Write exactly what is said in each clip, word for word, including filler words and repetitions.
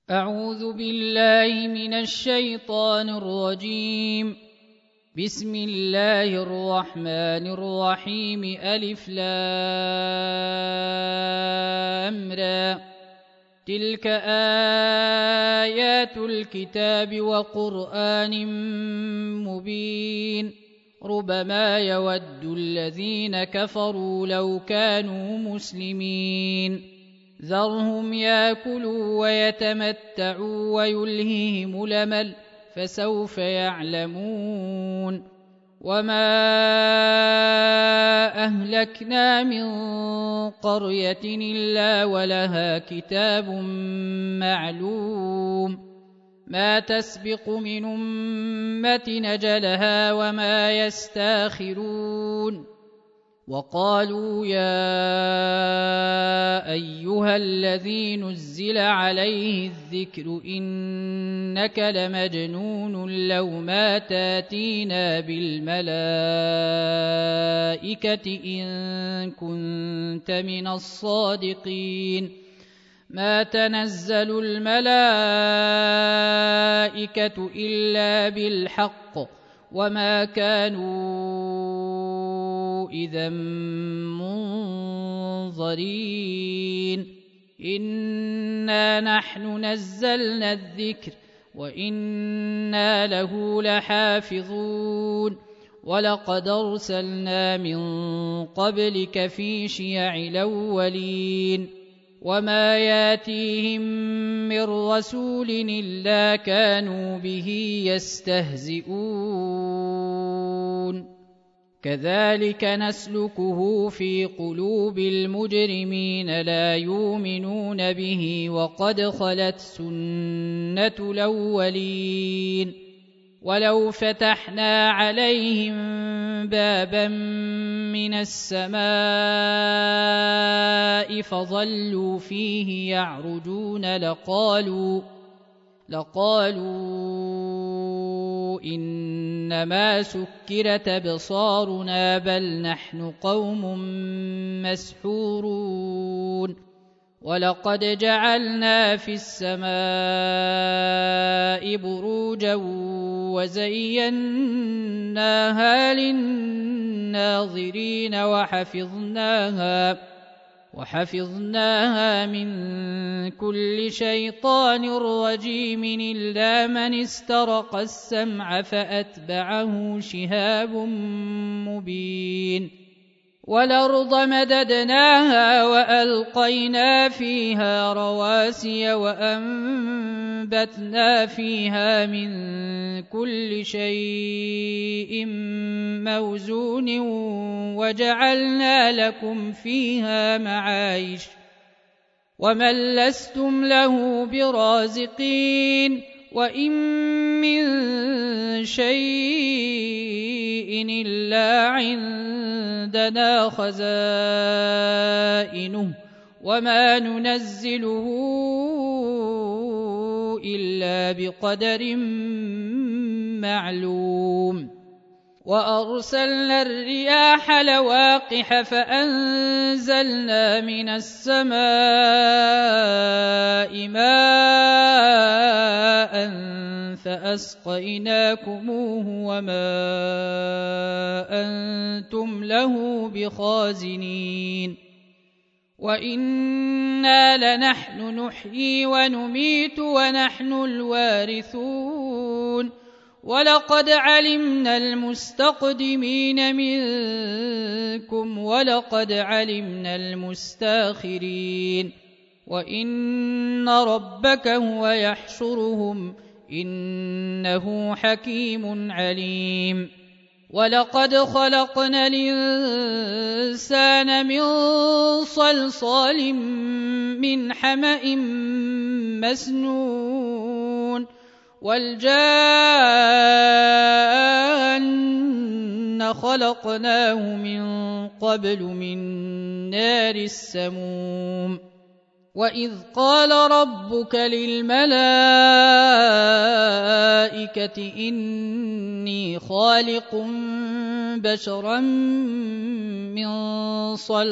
أعوذ بالله من الشيطان الرجيم. بسم الله الرحمن الرحيم. ألف لام را. تلك آيات الكتاب وقرآن مبين. ربما يود الذين كفروا لو كانوا مسلمين. ذرهم ياكلوا ويتمتعوا ويلههم الأمل فسوف يعلمون. وما أهلكنا من قرية إلا ولها كتاب معلوم ما تسبق من أمة أجلها وما يستاخرون. وقالوا يا أيها الذي نزل عليه الذكر إنك لمجنون لو ما تاتينا بالملائكة إن كنت من الصادقين. ما تنزل الملائكة إلا بالحق وما كانوا إذا منظرين. إنا نحن نزلنا الذكر وإنا له لحافظون. ولقد أرسلنا من قبلك في شيع الأولين وما ياتيهم من رسول إلا كانوا به يستهزئون. كذلك نسلكه في قلوب المجرمين لا يؤمنون به وقد خلت سنة الأولين. ولو فتحنا عليهم بابا من السماء فظلوا فيه يعرجون لقالوا, لقالوا إنما سكرت أبصارنا بل نحن قوم مسحورون. ولقد جعلنا في السماء بروجا وزيناها للناظرين وحفظناها, وحفظناها من كل شيطان رجيم إلا من استرق السمع فأتبعه شهاب مبين. والأرض مددناها وألقينا فيها رواسي وأنبتنا فيها من كل شيء موزون وجعلنا لكم فيها معايش ومن لستم له برازقين. وإن من شيء إلا عندنا خزائنه وما ننزله إلا بقدر معلوم. وأرسلنا الرياح لواقح فأنزلنا من السماء ماء فأسقيناكموه وما أنتم له بخازنين. وإنا لنحن نحيي ونميت ونحن الوارثون. ولقد علمنا المستقدمين منكم ولقد علمنا المستاخرين. وإن ربك هو يحشرهم إنه حكيم عليم. ولقد خلقنا الإنسان من صلصال من حمأ مسنون والجان خلقناه من قبل من نار السموم. وإذ قال ربك للملائكة إني خالق بشرا من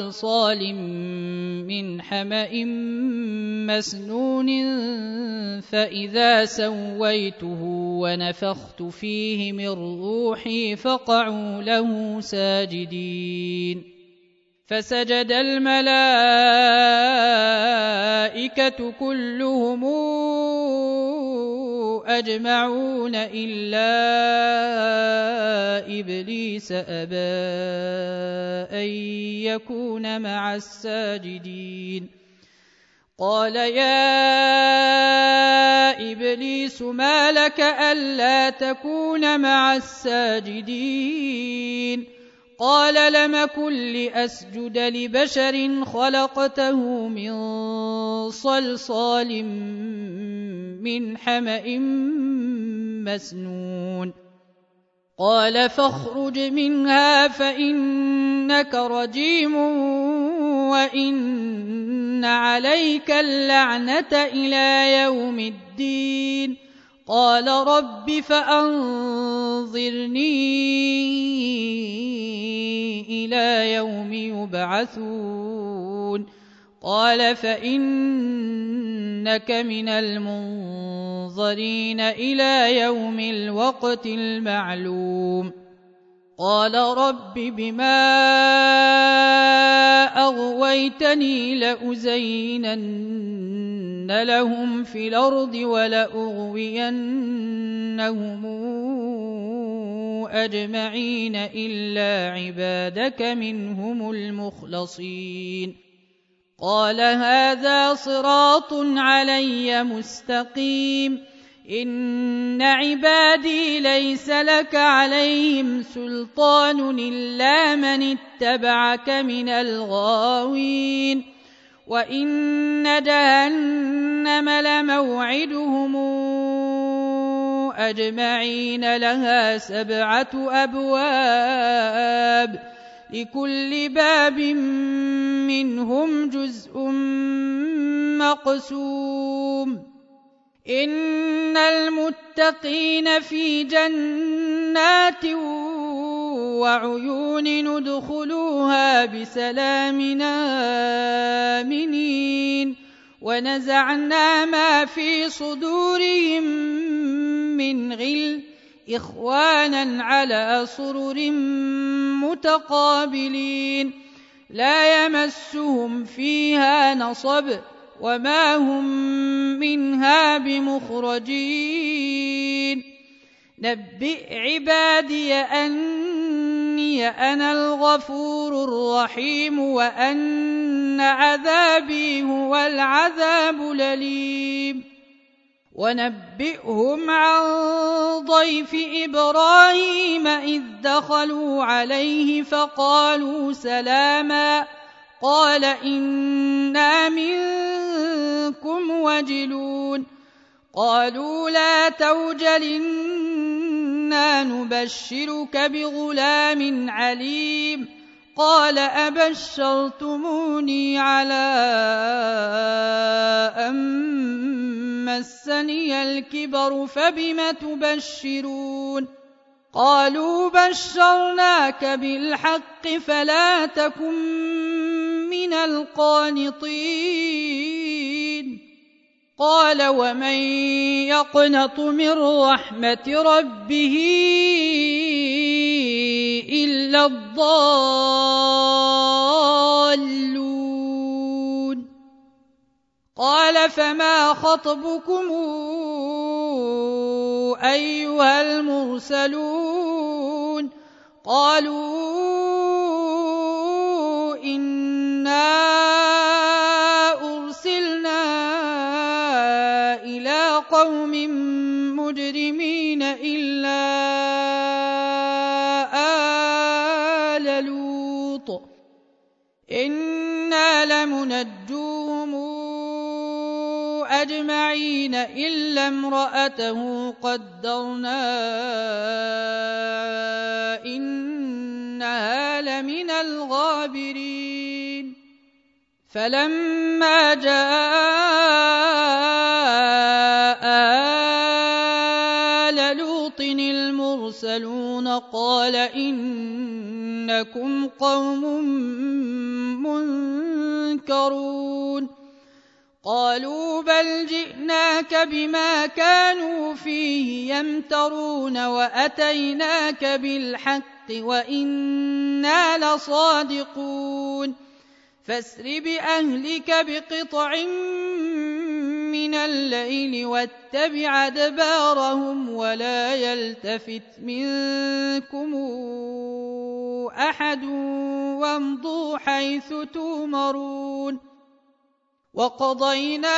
صلصال من حمأ مسنون فإذا سويته ونفخت فيه من روحي فقعوا له ساجدين فسجد الملائكة كلهم أجمعون إلا إبليس أبى أن يكون مع الساجدين قال يا إبليس ما لك ألا تكون مع الساجدين قال لم أكن لأسجد لبشر خلقته من صلصال من حمأ مسنون قال فاخرج منها فإنك رجيم وإن عليك اللعنة إلى يوم الدين قال رب فأنظرني إلى يوم يبعثون قال فإنك من المنظرين إلى يوم الوقت المعلوم قال رب بما أغويتني لأزينن لهم في الأرض ولأغوينهم أجمعين إلا عبادك منهم المخلصين قال هذا صراط علي مستقيم إن عبادي ليس لك عليهم سلطان إلا من اتبعك من الغاوين وإن جهنم لموعدهم أجمعين لها سبعة أبواب لكل باب منهم جزء مقسوم إن المتقين في جنات وعيون ندخلوها بسلام آمنين ونزعنا ما في صدورهم من غل إخوانا على سرر متقابلين لا يمسهم فيها نصب وما هم منها بمخرجين نبئ عبادي أني أنا الغفور الرحيم وأن عذابي هو العذاب الأليم ونبئهم عن ضيف إبراهيم إذ دخلوا عليه فقالوا سلاما قال إنا منكم وجلون قالوا لا توجل إنا نبشرك بغلام عليم قال أبشرتموني على أن مسني الكبر فبم تبشرون قالوا بشرناك بالحق فلا تكن من القانطين قال ومن يقنط من رحمة ربه إلا الضالون قال فما خطبكم أيها المرسلون قالوا إنا أرسلنا إلى قوم مجرمين إلا آل لوط إنا لمنجوهم أجمعين إلا امرأته قدرنا إنها لمن الغابرين فلما جاء آل لوط المرسلون قال إنكم قوم منكرون قالوا بل جئناك بما كانوا فيه يمترون وأتيناك بالحق وإنا لصادقون فاسر بأهلك بقطع من الليل واتبع أدبارهم ولا يلتفت منكم أحد وامضوا حيث تؤمرون وقضينا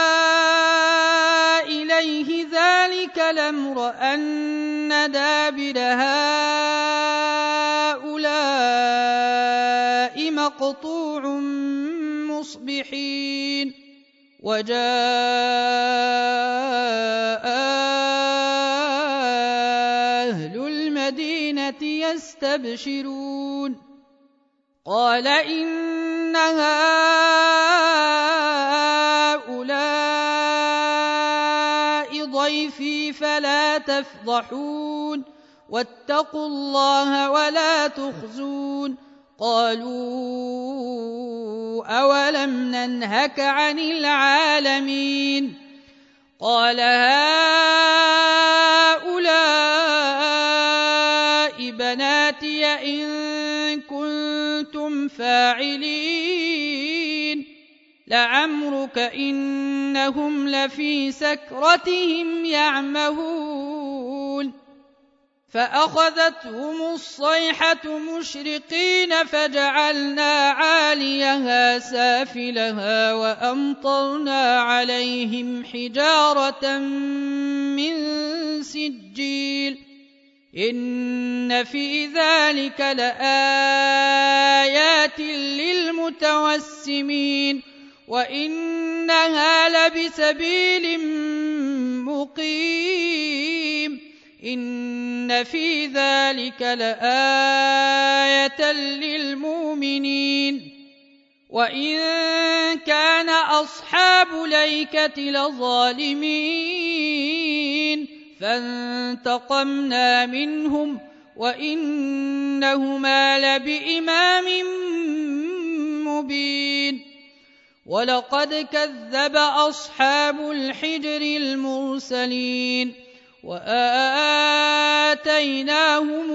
إليه ذلك الأمر أن دابر هؤلاء مقطوع مصبحين وجاء أهل المدينة يستبشرون قال إن هؤلاء ضيفي فلا تفضحون واتقوا الله ولا تخزون قالوا أولم ننهك عن العالمين قال هؤلاء بناتي إن كنتم فاعلين لعمرك إنهم لفي سكرتهم يعمهون فأخذتهم الصيحة مشرقين فجعلنا عاليها سافلها وأمطرنا عليهم حجارة من سجيل إن في ذلك لآيات للمتوسمين وإنها لبسبيل مقيم إن في ذلك لآية للمؤمنين وإن كان أصحاب الأيكة لظالمين فانتقمنا منهم وإنهما لبإمام مبين ولقد كذب أصحاب الحجر المرسلين وآتيناهم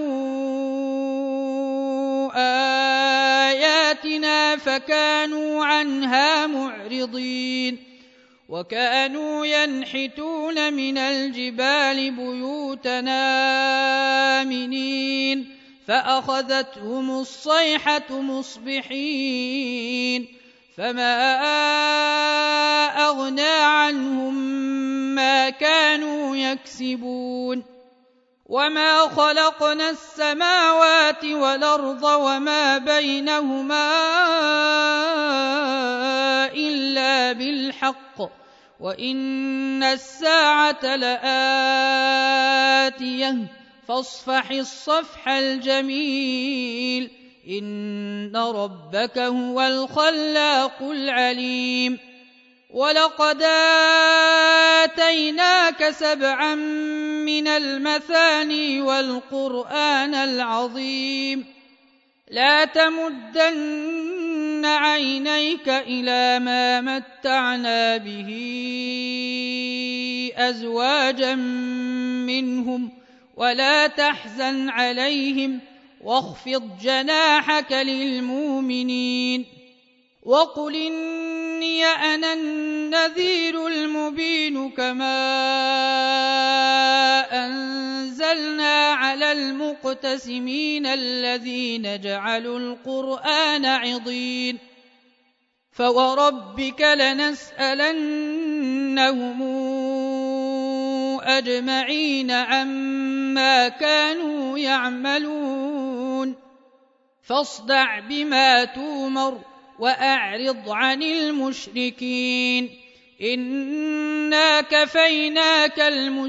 آياتنا فكانوا عنها معرضين وكانوا ينحتون من الجبال بيوتنا آمنين فأخذتهم الصيحة مصبحين فما أغنى عنهم ما كانوا يكسبون وما خلقنا السماوات والأرض وما بينهما إلا بالحق وإن الساعة لآتية فاصفح الصفح الجميل إن ربك هو الخلاق العليم ولقد آتيناك سبعا من المثاني والقرآن العظيم لا تمدن عينيك إلى ما متعنا به أزواجا منهم ولا تحزن عليهم واخفض جناحك للمؤمنين وقل إني أنا النذير المبين كما أنزلنا على المقتسمين الذين جعلوا القرآن عضين فوربك لنسألنهم أجمعين عما كانوا يعملون فاصدع بما تؤمر وأعرض عن المشركين إنا كفيناك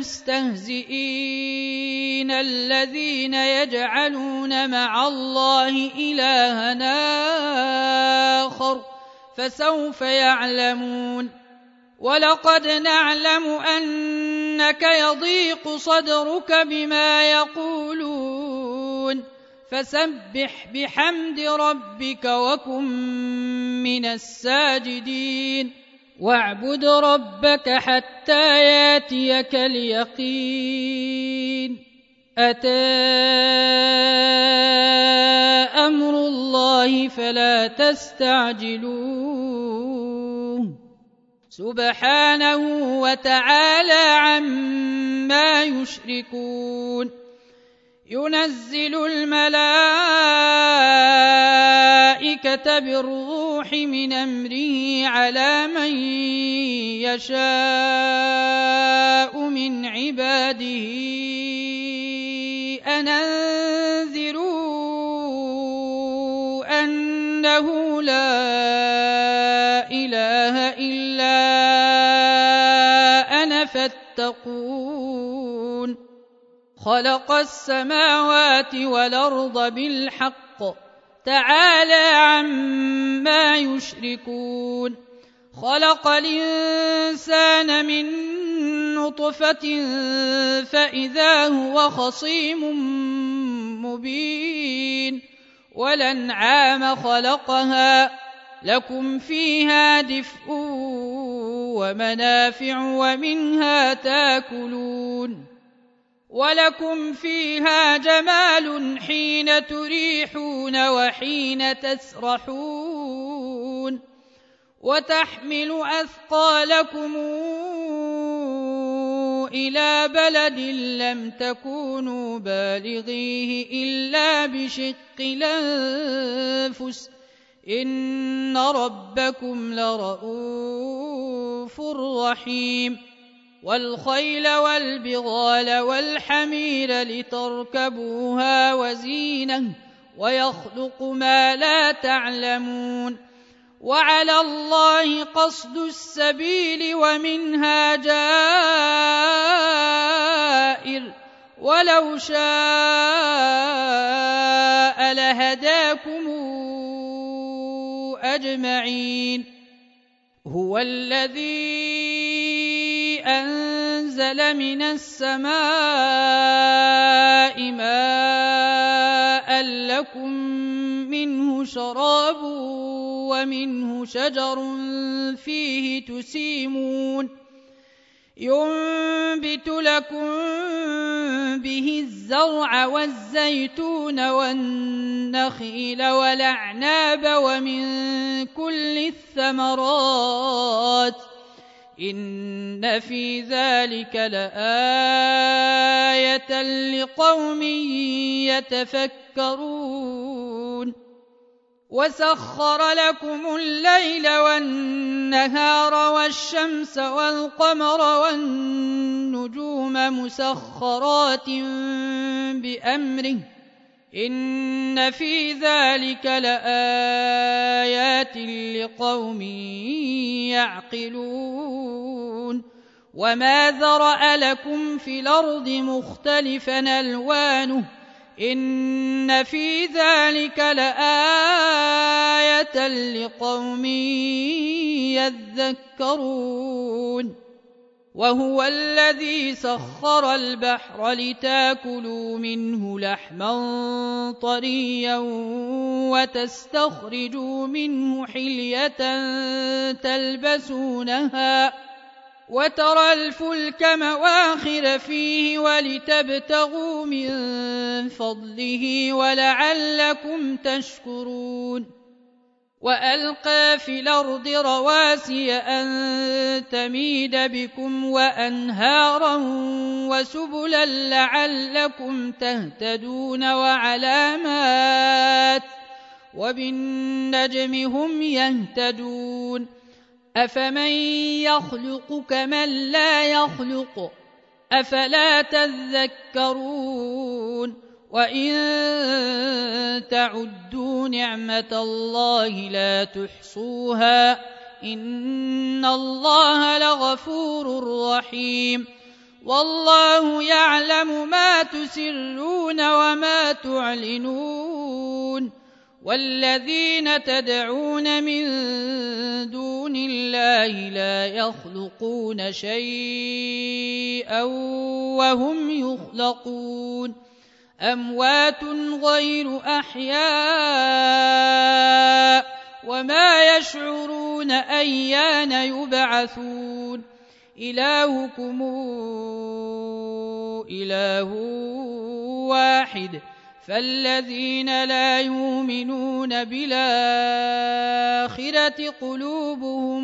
المستهزئين الذين يجعلون مع الله إلهًا آخر فسوف يعلمون ولقد نعلم أنك يضيق صدرك بما يقولون فسبح بحمد ربك وكن من الساجدين واعبد ربك حتى ياتيك اليقين أتى أمر الله فلا تستعجلوه سبحانه وتعالى عما يشركون ينزل الملائكة بالروح من أمره على من يشاء من عباده أن أنذروا أنه لا إله إلا أنا فاتقون خلق السماوات والأرض بالحق تعالى عما يشركون خلق الإنسان من نطفة فإذا هو خصيم مبين والأنعام خلقها لكم فيها دفء ومنافع ومنها تاكلون ولكم فيها جمال حين تريحون وحين تسرحون وتحمل أثقالكم إلى بلد لم تكونوا بالغيه إلا بشق الأنفس إن ربكم لرؤوف رحيم والخيل والبغال والحمير لتركبوها وزينة ويخلق ما لا تعلمون وعلى الله قصد السبيل ومنها جائر ولو شاء لهداكم أجمعين هو الذي أنزل من السماء ماء لكم منه شراب ومنه شجر فيه تسيمون ينبت لكم به الزرع والزيتون والنخيل والأعناب ومن كل الثمرات إن في ذلك لآية لقوم يتفكرون وسخر لكم الليل والنهار والشمس والقمر والنجوم مسخرات بأمره إن في ذلك لآيات لقوم يعقلون وما ذرأ لكم في الأرض مختلفا ألوانه إن في ذلك لآية لقوم يذكرون وهو الذي سخر البحر لتاكلوا منه لحما طريا وتستخرجوا منه حلية تلبسونها وترى الفلك مواخر فيه ولتبتغوا من فضله ولعلكم تشكرون وألقى في الأرض رواسي أن تميد بكم وأنهارا وسبلا لعلكم تهتدون وعلامات وبالنجم هم يهتدون أفمن يخلق كمن لا يخلق أفلا تذكرون وإن تعدوا نعمة الله لا تحصوها إن الله لغفور رحيم والله يعلم ما تسرون وما تعلنون والذين تدعون من دون الله لا يخلقون شيئا وهم يخلقون أموات غير أحياء وما يشعرون أيان يبعثون إلهكم إله واحد فالذين لا يؤمنون بالآخرة قلوبهم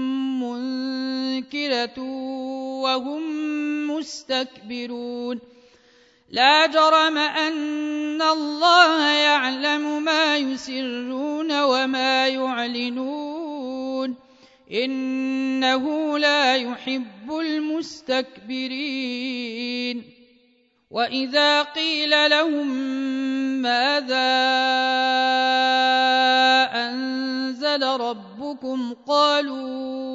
منكرة وهم مستكبرون لا جرم أن الله يعلم ما يسرون وما يعلنون إنه لا يحب المستكبرين وإذا قيل لهم ماذا أنزل ربكم قالوا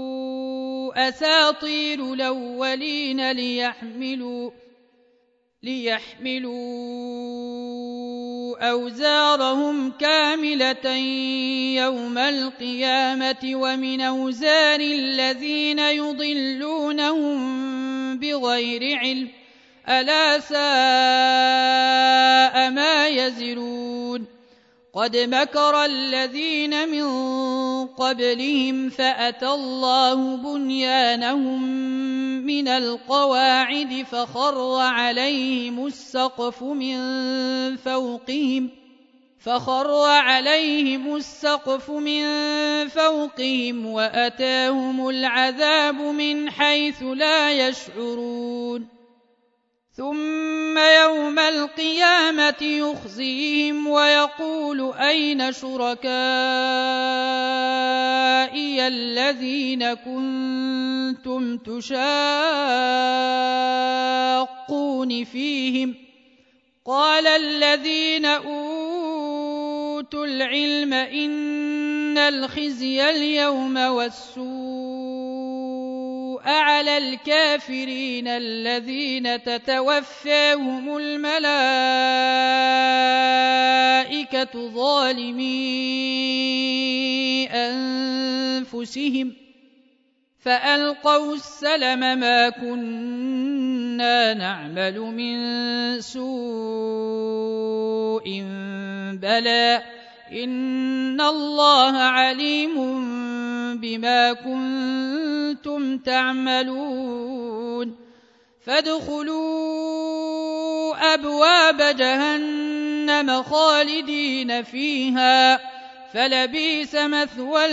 أساطير الأولين ليحملوا ليحملوا أوزارهم كاملة يوم القيامة ومن أوزار الذين يضلونهم بغير علم ألا ساء ما يزرون قد مكر الذين من قبلهم فأتى الله بنيانهم من القواعد فخر عليهم السقف من فوقهم فخر عليهم السقف من فوقهم وأتاهم العذاب من حيث لا يشعرون ثم يوم القيامة يخزيهم ويقول أين شركائي الذين كنتم تشاقون فيهم قال الذين أوتوا العلم إن الخزي اليوم والسوء على الكافرين الذين تتوفاهم الملائكة ظالمي أنفسهم فألقوا السلم ما كنا نعمل من سوء بلى إن الله عليم بما كنتم تعملون فادخلوا أبواب جهنم خالدين فيها فلبئس مثوى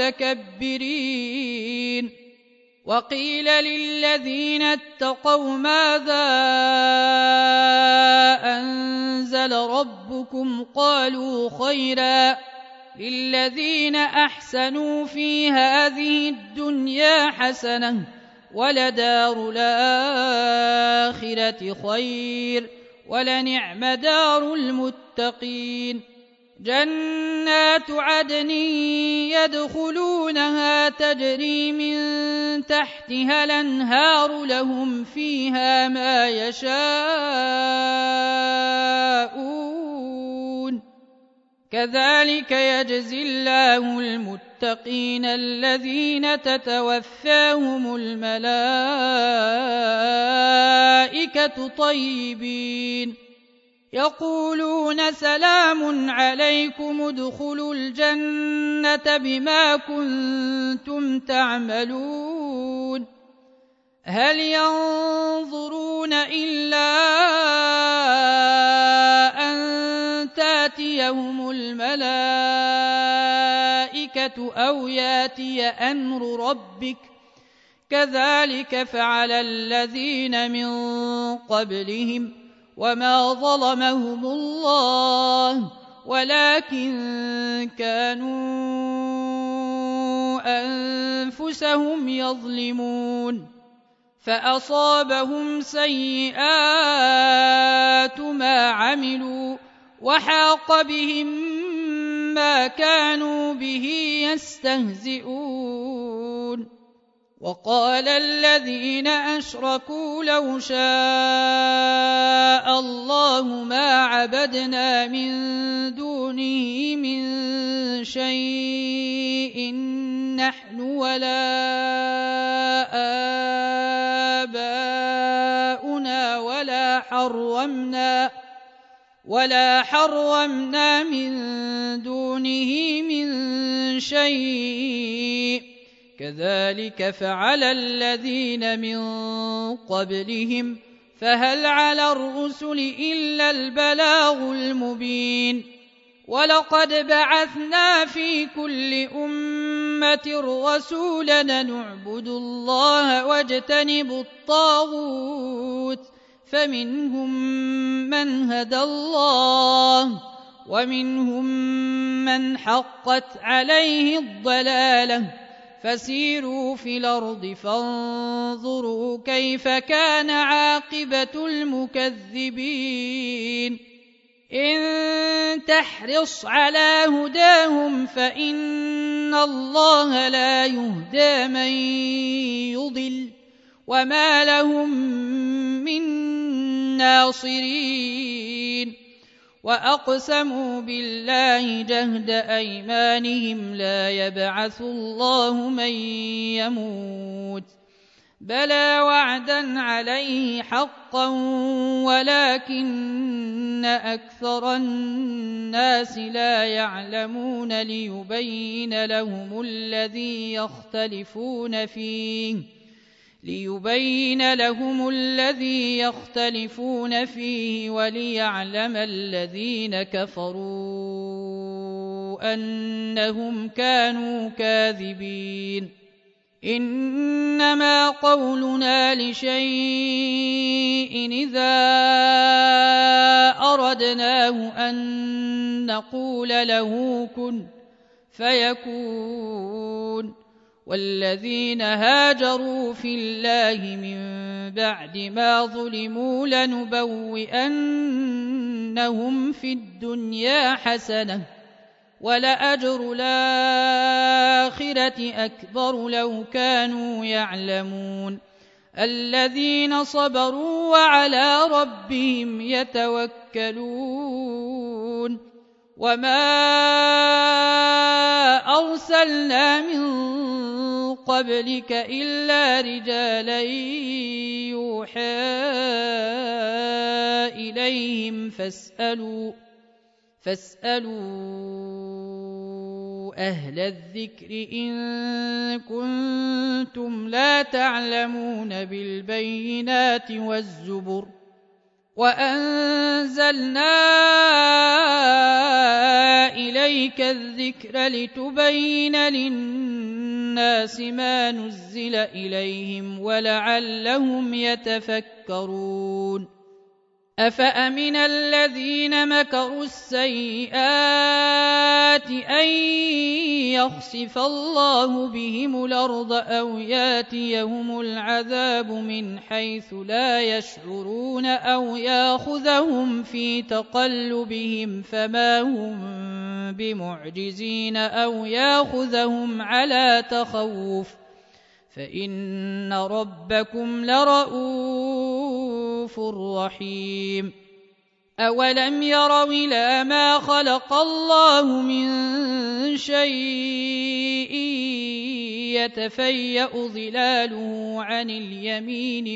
المتكبرين وقيل للذين اتقوا ماذا أنزل ربكم قالوا خيرا للذين أحسنوا في هذه الدنيا حسنة ولدار الآخرة خير ولنعم دار المتقين جنات عدن يدخلونها تجري من تحتها الأنهار لهم فيها ما يشاءون كذلك يجزي الله المتقين الذين تتوفاهم الملائكة طيبين يقولون سلام عليكم ادخلوا الجنة بما كنتم تعملون هل ينظرون إلا أن تأتيهم الملائكة أو يأتي أمر ربك كذلك فعل الذين من قبلهم وما ظلمهم الله ولكن كانوا أنفسهم يظلمون فأصابهم سيئات ما عملوا وحاق بهم ما كانوا به يستهزئون وقال الذين أشركوا لو شاء الله ما عبدنا من دونه من شيء نحن ولا آباؤنا ولا حرمنا ولا حرمنا من دونه من شيء كذلك فعل الذين من قبلهم فهل على الرسل إلا البلاغ المبين ولقد بعثنا في كل أمة رسولا نعبد الله واجتنب الطاغوت فمنهم من هدى الله ومنهم من حقت عليه الضلالة فسيروا في الأرض فانظروا كيف كان عاقبة المكذبين إن تحرص على هداهم فإن الله لا يهدى من يضل وما لهم من ناصرين وأقسموا بالله جهد أيمانهم لا يبعث الله من يموت بلى وعدا عليه حقا ولكن أكثر الناس لا يعلمون ليبين لهم الذي يختلفون فيه ليبين لهم الذي يختلفون فيه وليعلم الذين كفروا أنهم كانوا كاذبين إنما قولنا لشيء إذا أردناه أن نقول له كن فيكون والذين هاجروا في الله من بعد ما ظلموا لنبوئنهم في الدنيا حسنة ولأجر الآخرة أكبر لو كانوا يعلمون الذين صبروا وعلى ربهم يتوكلون وما أرسلنا من قبلك إلا رجالا يوحى إليهم فاسألوا فاسألوا أهل الذكر إن كنتم لا تعلمون بالبينات والزبر وأنزلنا إليك الذكر لتبين للناس ما نزل إليهم ولعلهم يتفكرون أفأمن الذين مكروا السيئات أن يخسف الله بهم الأرض أو ياتيهم العذاب من حيث لا يشعرون أو ياخذهم في تقلبهم فما هم بمعجزين أو ياخذهم على تخوف فإن ربكم لرءوف رحيم أولم يروا إلى ما خلق الله من شيء يتفيأ ظلاله عن اليمين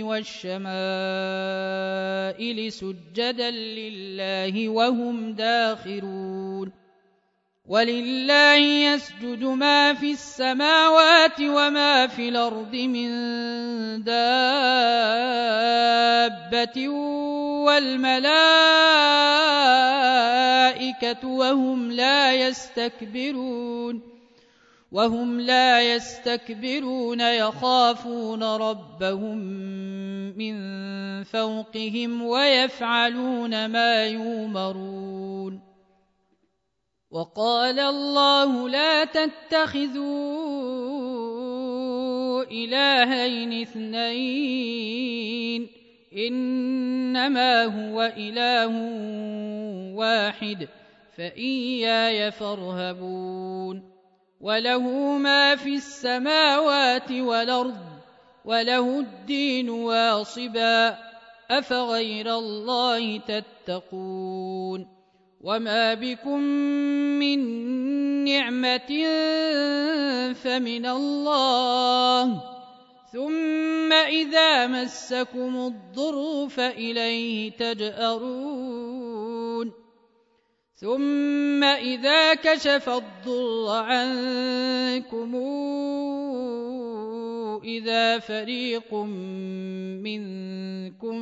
والشمائل سجدا لله وهم داخرون ولله يسجد ما في السماوات وما في الأرض من دابة والملائكة وهم لا يستكبرون وهم لا يستكبرون يخافون ربهم من فوقهم ويفعلون ما يؤمرون وقال الله لا تتخذوا إلهين اثنين إنما هو إله واحد فإياي فارهبون وله ما في السماوات والأرض وله الدين واصبا أفغير الله تتقون وما بكم من نعمة فمن الله ثم إذا مسكم الضر فإليه تجأرون ثم إذا كشف الضر عنكم إذا فريق منكم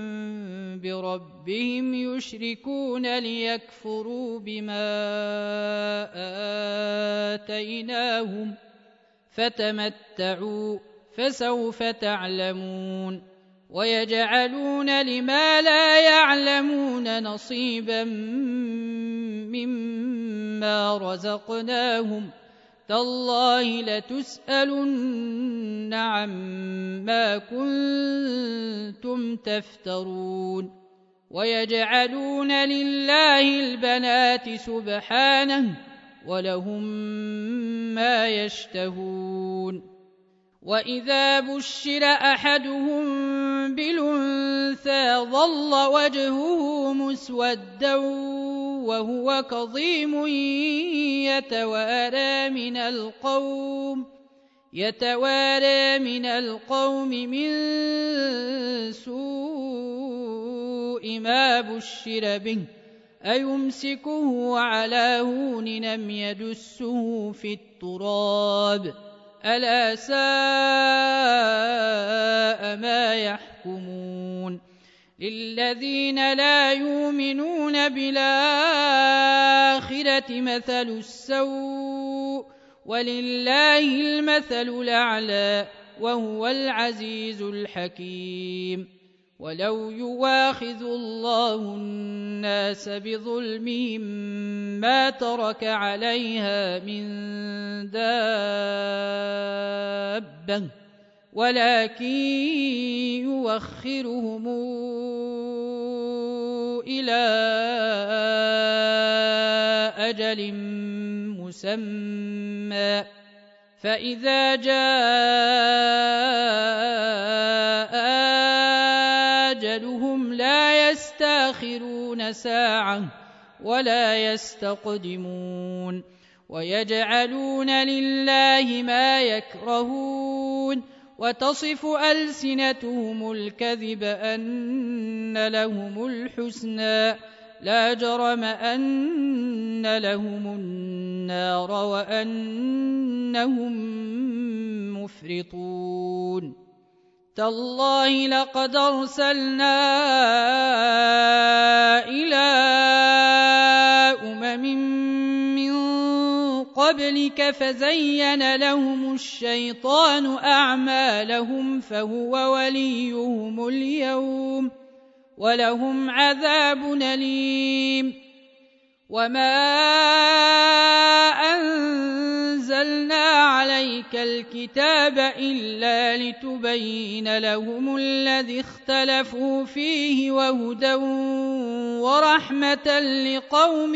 بربهم يشركون ليكفروا بما آتيناهم فتمتعوا فسوف تعلمون ويجعلون لما لا يعلمون نصيبا مما رزقناهم تالله لتسألن عما كنتم تفترون ويجعلون لله البنات سبحانه ولهم ما يشتهون وإذا بشر أحدهم بالأنثى ظل وجهه مسودا وهو كظيم يتوارى من القوم يتوارى من القوم من سوء ما بشر به أيمسكه على هون أم يدسه في التراب ألا ساء ما يحكمون للذين لا يؤمنون بالآخرة مثل السوء ولله المثل الأعلى وهو العزيز الحكيم ولو يواخذ الله الناس بظلمهم ما ترك عليها من دابة ولكن يوخرهم إلى أجل مسمى فإذا جاء أجلهم لا يستأخرون ساعة ولا يستقدمون ويجعلون لله ما يكرهون وتصف ألسنتهم الكذب أن لهم الحسنى لا جرم أن لهم النار وأنهم مفرطون تالله لقد أرسلنا إلى أمم من قبلك فزين لهم الشيطان أعمالهم فهو وليهم اليوم ولهم عذاب أليم وما أنزلنا عليك الكتاب إلا لتبين لهم الذي اختلفوا فيه وهدى ورحمة لقوم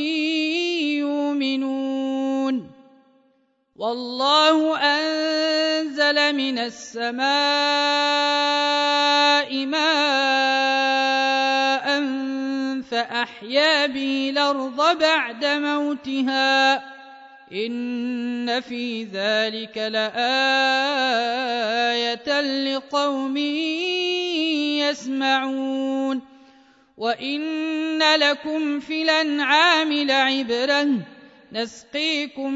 يؤمنون والله أنزل من السماء ماء فأحيا به الأرض بعد موتها إن في ذلك لآية لقوم يسمعون وإن لكم في الأنعام لعبرة نسقيكم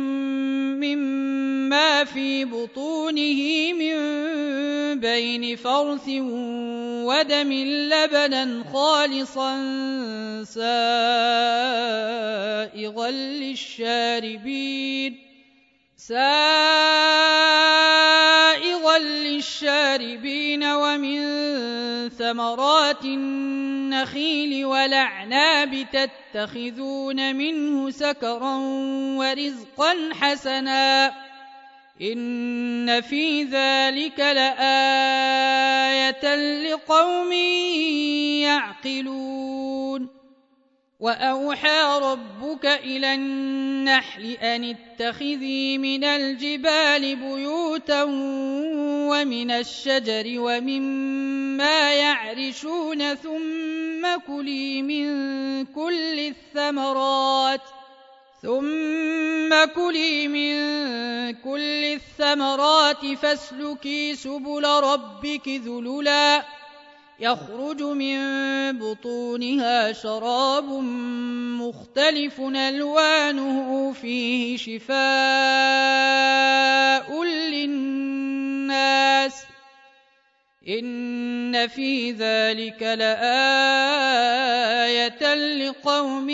مما في بطونه من بين فرث ودم لبنا خالصا سائغا للشاربين سائغا للشاربين ومن ثمرات النخيل والأعناب تتخذون منه سكرا ورزقا حسنا إن في ذلك لآية لقوم يعقلون وأوحى ربك إلى النحل أن اتخذي من الجبال بيوتا ومن الشجر ومما يعرشون ثم كلي من كل الثمرات ثم كلي من كل الثمرات فاسلكي سبل ربك ذللا يخرج من بطونها شراب مختلف ألوانه فيه شفاء للناس إن في ذلك لآية لقوم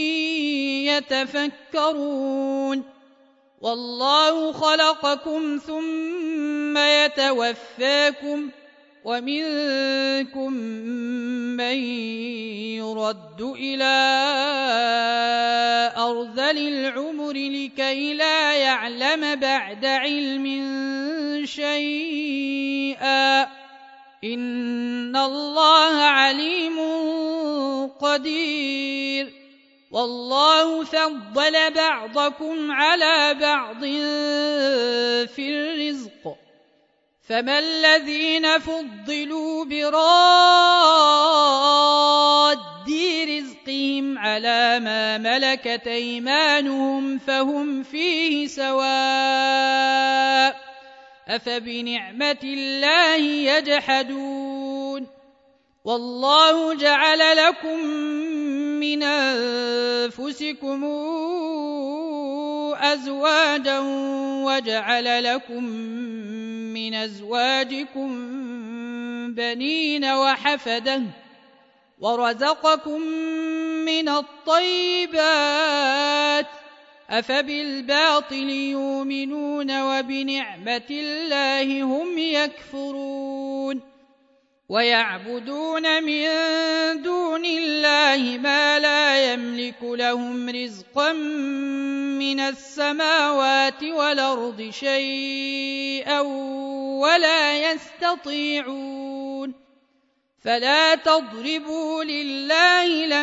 يتفكرون والله خلقكم ثم يتوفاكم ومنكم من يرد إلى أرذل العمر لكي لا يعلم بعد علم شيئا إن الله عليم قدير والله فضل بعضكم على بعض في الرزق فما الذين فضلوا براد رزقهم على ما ملكت أيمانهم فهم فيه سواء أفبنعمة الله يجحدون والله جعل لكم من أنفسكم أزواجا وجعل لكم من أزواجكم بنين وحفدة ورزقكم من الطيبات أفبالباطل يؤمنون وبنعمة الله هم يكفرون ويعبدون من دون الله ما لا يملك لهم رزقا من السماوات والأرض شيئا ولا يستطيعون فلا تضربوا لله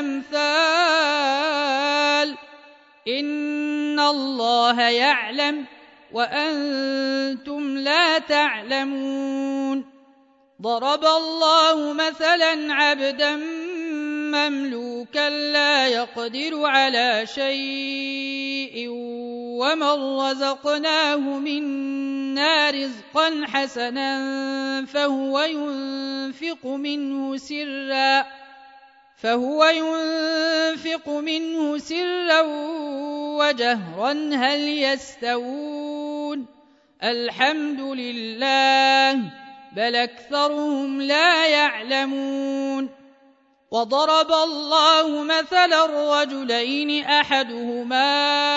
الأمثال إن الله يعلم وأنتم لا تعلمون ضرب الله مثلا عبدا مملوكا لا يقدر على شيء ومن رزقناه منا رزقا حسنا فهو ينفق منه سرا فهو ينفق منه سرا وجهرا هل يستوون الحمد لله بل أكثرهم لا يعلمون وضرب الله مثلا رجلين أحدهما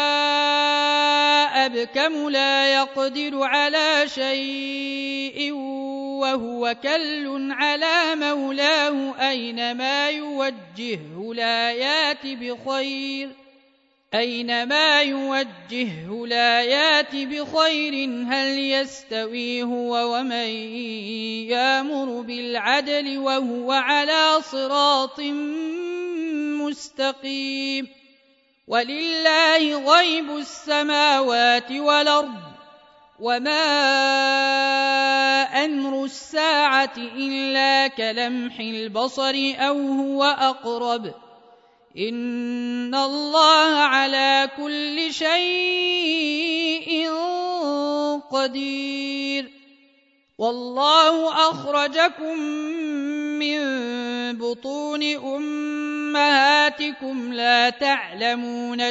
أبكم لا يقدر على شيء وهو كل على مولاه أينما يوجهه لا يات بخير أينما يوجهه لا يات بخير هل يستوي هو ومن يأمر بالعدل وهو على صراط مستقيم ولله غيب السماوات والأرض وما أمر الساعة إلا كلمح البصر أو هو أقرب إن الله على كل شيء قدير والله أخرجكم من بطون أمهاتكم لا تعلمون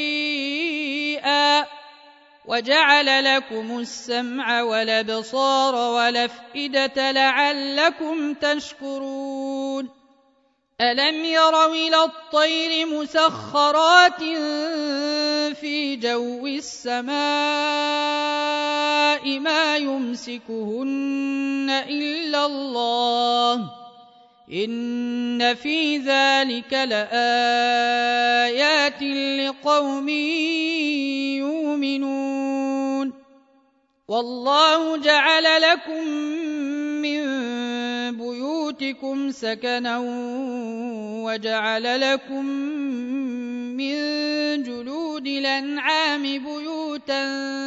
شيئا وجعل لكم السمع والأبصار والأفئدة لعلكم تشكرون ألم يروا إلى الطير مسخرات في جو السماء ما يمسكهن إلا الله إن في ذلك لآيات لقوم يؤمنون والله جعل لكم من بيوتكم سكنا وجعل لكم من جلود الأنعام بيوتا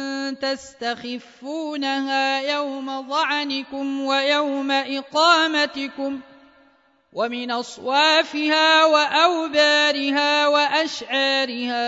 تستخفونها يوم ظعنكم ويوم إقامتكم ومن أصوافها وأوبارها وأشعارها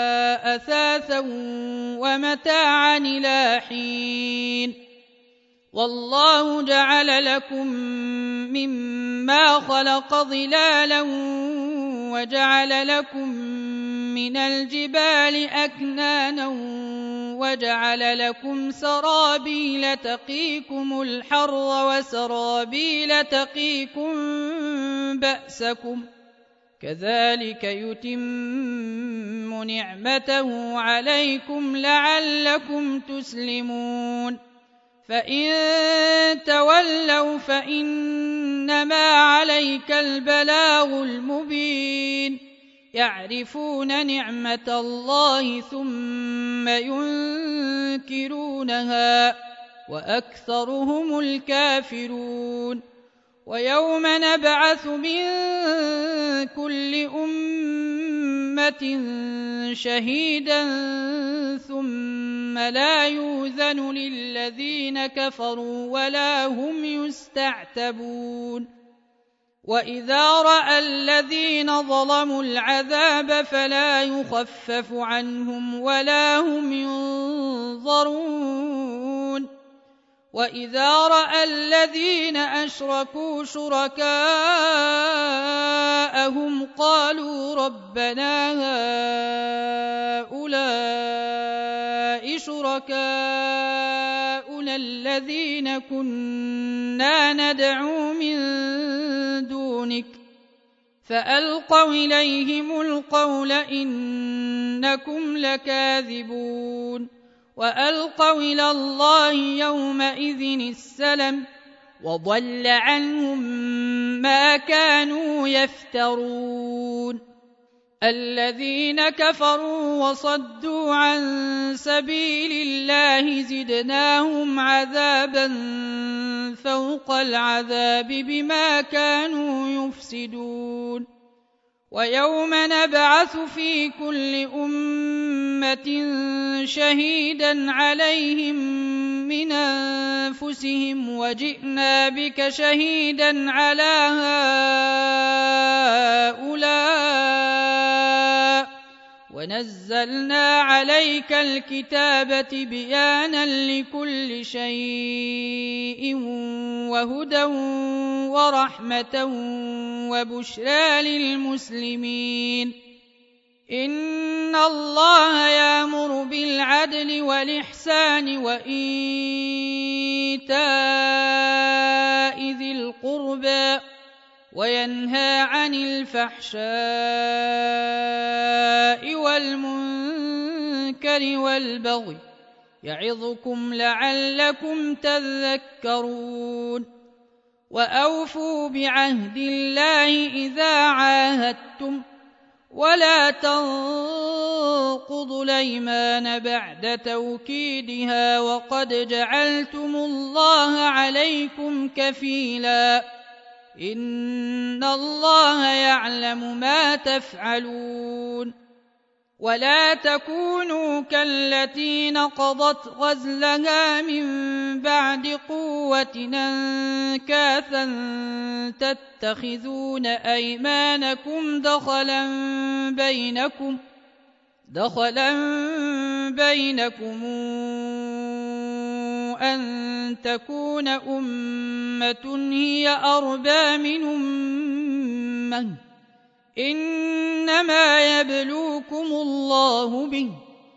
أثاثا ومتاعا إلى حين والله جعل لكم مما خلق ظلالا وجعل لكم من الجبال أكنانا وجعل لكم سرابيل تقيكم الحر وسرابيل تقيكم بأسكم كذلك يتم نعمته عليكم لعلكم تسلمون فإن تولوا فإنما عليك البلاغ المبين يعرفون نعمة الله ثم ينكرونها وأكثرهم الكافرون ويوم نبعث من كل أمة شهيدا ثم لا يؤذن للذين كفروا ولا هم يستعتبون وإذا رأى الذين ظلموا العذاب فلا يخفف عنهم ولا هم ينظرون وإذا رأى الذين أشركوا شركاءهم قالوا ربنا هؤلاء شركاؤنا الذين كنا ندعو من دونك فألقوا إليهم القول إنكم لكاذبون وألقوا إلى الله يومئذ السلم وضل عنهم ما كانوا يفترون الذين كفروا وصدوا عن سبيل الله زدناهم عذابا فوق العذاب بما كانوا يفسدون ويوم نبعث في كل أمة شهيدا عليهم من أنفسهم وجئنا بك شهيدا على هؤلاء ونزلنا عليك الكتاب بيانا لكل شيء وهدى ورحمة وبشرى للمسلمين إن الله يأمر بالعدل والإحسان وإيتاء ذي القربى وينهى عن الفحشاء والمنكر والبغي يعظكم لعلكم تذكرون وأوفوا بعهد الله إذا عاهدتم ولا تنقضوا الأيمان بعد توكيدها وقد جعلتم الله عليكم كفيلا إن الله يعلم ما تفعلون ولا تكونوا كالتي نقضت غزلها من بعد قوة أنكاثا تتخذون أيمانكم دخلا بينكم دخلا بينكم أن تكون أمة هي أربى من أمة إنما يبلوكم الله به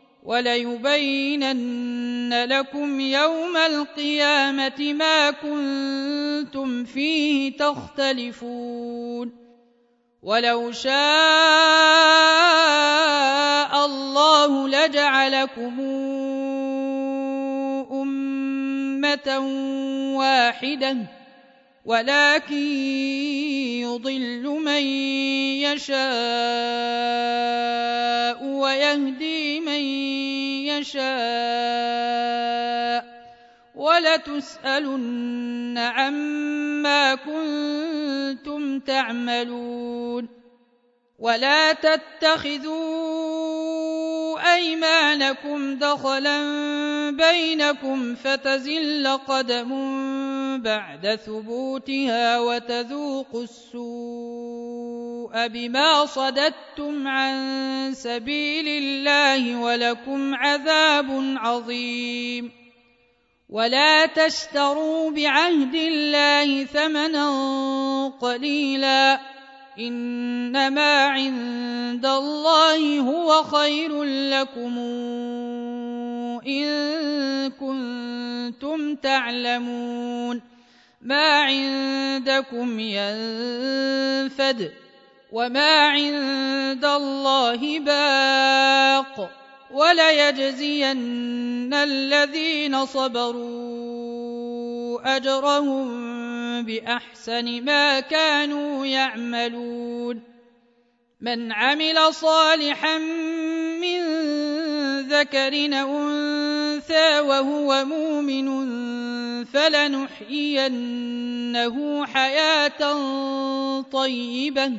وليبينن لكم يوم القيامة ما كنتم فيه تختلفون ولو شاء الله لجعلكم أمة واحدة ولكن يضل من يشاء ويهدي من يشاء ولتسألن عما كنتم تعملون ولا تتخذوا أيمانكم دخلا بينكم فتزل قدم بعد ثبوتها وتذوقوا السوء بما صددتم عن سبيل الله ولكم عذاب عظيم ولا تشتروا بعهد الله ثمنا قليلا إنما عند الله هو خير لكم إن كنتم تعلمون ما عندكم ينفد وما عند الله باق وليجزين الذين صبروا أجرهم بأحسن ما كانوا يعملون من عمل صالحا من ذكر أو أنثى وهو مؤمن فلنحيينه حياة طيبة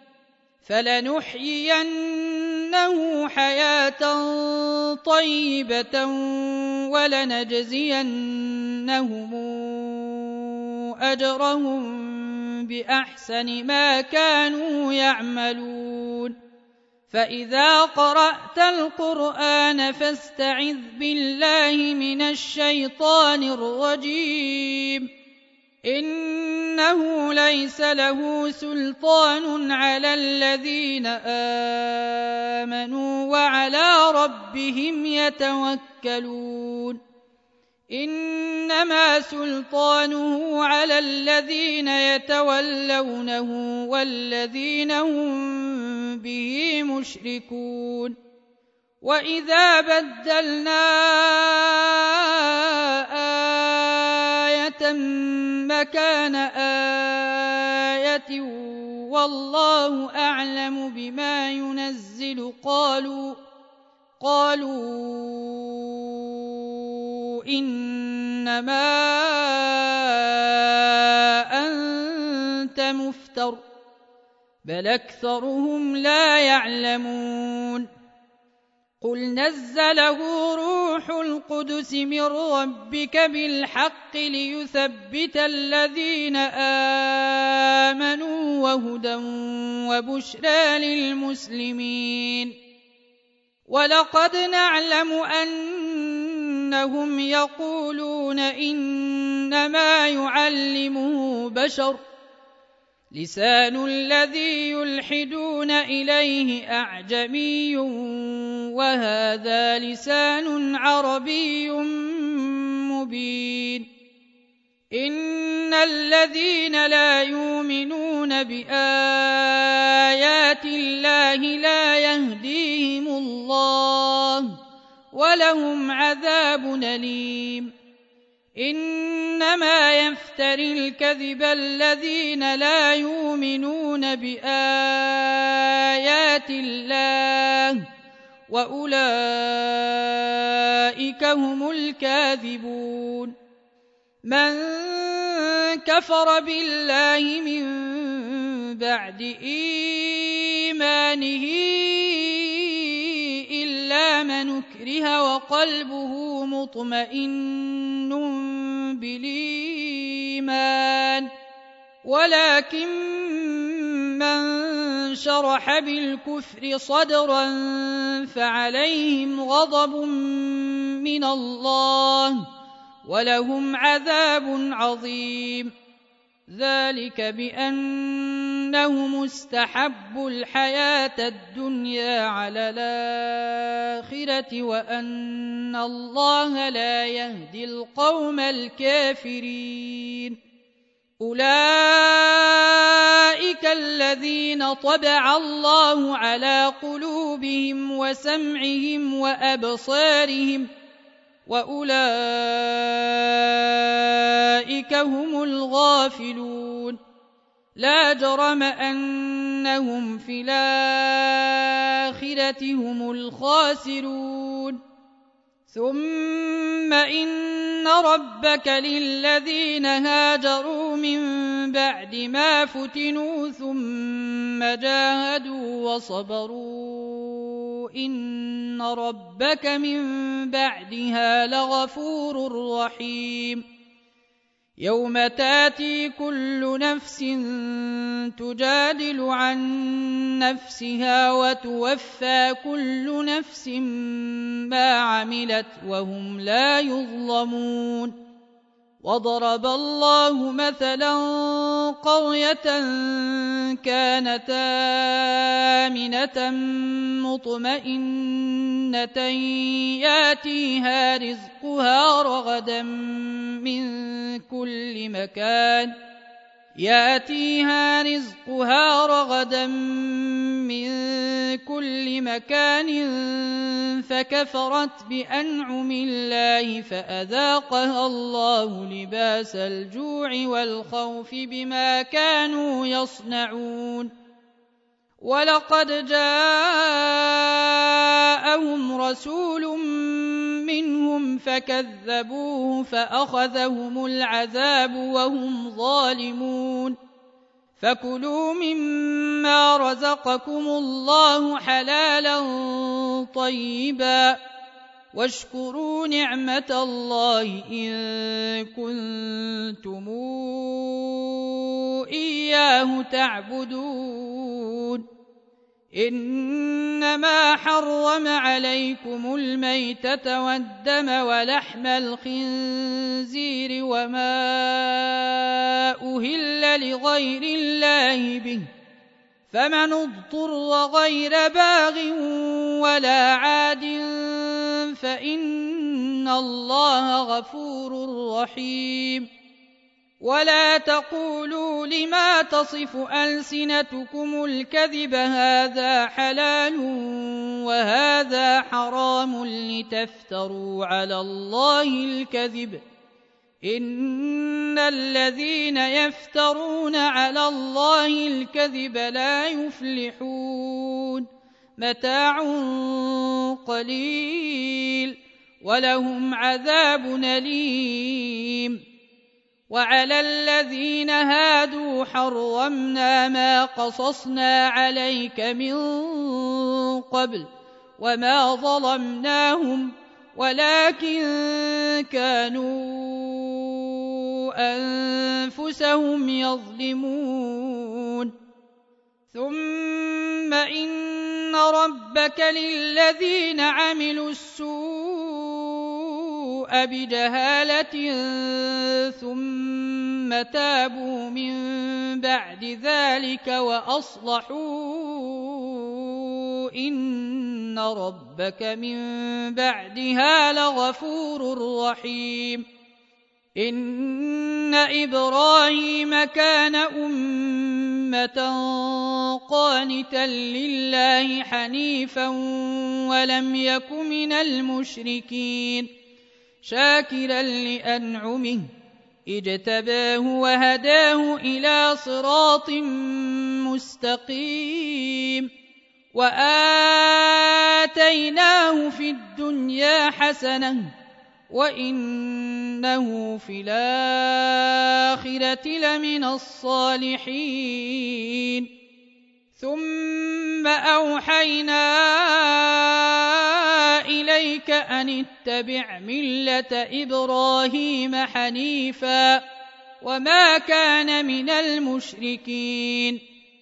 فلنحيينه حياة طيبة ولنجزينهم أجرهم بأحسن ما كانوا يعملون فإذا قرأت القرآن فاستعذ بالله من الشيطان الرجيم إنه ليس له سلطان على الذين آمنوا وعلى ربهم يتوكلون إنما سلطانه على الذين يتولونه والذين هم به مشركون وإذا بدلنا آية مكان آية والله أعلم بما ينزل قالوا قالوا إنما أنت مفتر بل أكثرهم لا يعلمون قل نزله روح القدس من ربك بالحق ليثبت الذين آمنوا وهدى وبشرى للمسلمين ولقد نعلم أنهم يقولون إنما يعلمه بشر لسان الذي يلحدون إليه أعجمي وهذا لسان عربي مبين إن الذين لا يؤمنون بآيات الله لا يهديهم الله ولهم عذاب أليم إنما يفتري الكذب الذين لا يؤمنون بآيات الله وأولئك هم الكاذبون من كفر بالله من بعد إيمانه إلا من أكره وقلبه مطمئن بالإيمان ولكن من شرح بالكفر صدرا فعليهم غضب من الله ولهم عذاب عظيم ذلك بأنهم استحبوا الحياة الدنيا على الآخرة وأن الله لا يهدي القوم الكافرين أولئك الذين طبع الله على قلوبهم وسمعهم وأبصارهم وأولئك هم الغافلون لا جرم أنهم في الآخرة هم الخاسرون ثم إن ربك للذين هاجروا من بعد ما فتنوا ثم جاهدوا وصبروا إن ربك من بعدها لغفور رحيم يوم تاتي كل نفس تجادل عن نفسها وتوفى كل نفس ما عملت وهم لا يظلمون وضرب الله مثلا قرية كانت آمنة مطمئنة ياتيها رزقها رغدا من كل مكان ياتيها رزقها رغدا من كل مكان فكفرت بأنعم الله فأذاقها الله لباس الجوع والخوف بما كانوا يصنعون ولقد جاءهم رسول منهم فكذبوه فأخذهم العذاب وهم ظالمون فكلوا مما رزقكم الله حلالا طيبا واشكروا نعمة الله إن كنتم إياه تعبدون إنما حرم عليكم الميتة والدم ولحم الخنزير وما أهل لغير الله به فمن اضطر غير باغ ولا عاد فإن الله غفور رحيم ولا تقولوا لما تصف ألسنتكم الكذب هذا حلال وهذا حرام لتفتروا على الله الكذب إن الذين يفترون على الله الكذب لا يفلحون متاع قليل ولهم عذاب أليم وعلى الذين هادوا حرمنا ما قصصنا عليك من قبل وما ظلمناهم ولكن كانوا أنفسهم يظلمون ثم إن ربك للذين عملوا السوء بجهالة ثم تابوا من بعد ذلك وأصلحوا إن ربك من بعدها لغفور رحيم إن إبراهيم كان أمة قانتا لله حنيفا ولم يك من المشركين شاكرا لأنعمه اجتباه وهداه إلى صراط مستقيم وآتيناه في الدنيا حسنة وإنه في الآخرة لمن الصالحين ثم أوحينا إليك أن اتبع ملة إبراهيم حنيفا وما كان من المشركين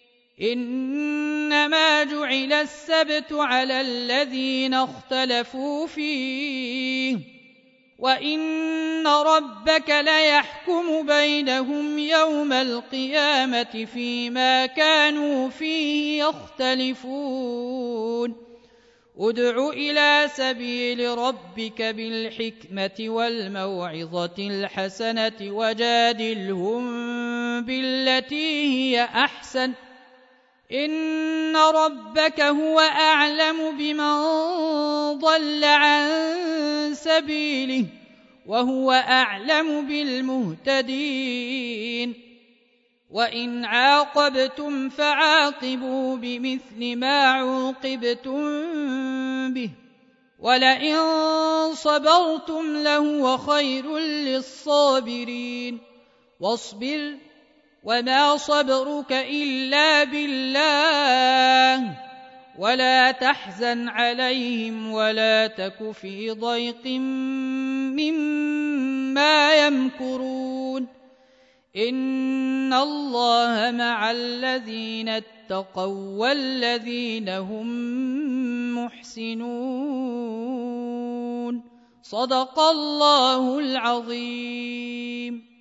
إنما جعل السبت على الذين اختلفوا فيه وإن ربك ليحكم بينهم يوم القيامة فيما كانوا فيه يختلفون ادع إلى سبيل ربك بالحكمة والموعظة الحسنة وجادلهم بالتي هي أحسن إن ربك هو أعلم بمن ضل عن سبيله وهو أعلم بالمهتدين وإن عاقبتم فعاقبوا بمثل ما عوقبتم به ولئن صبرتم لهو خير للصابرين واصبر وما صبرك إلا بالله ولا تحزن عليهم ولا تك في ضيق مما يمكرون إن الله مع الذين اتقوا والذين هم محسنون صدق الله العظيم.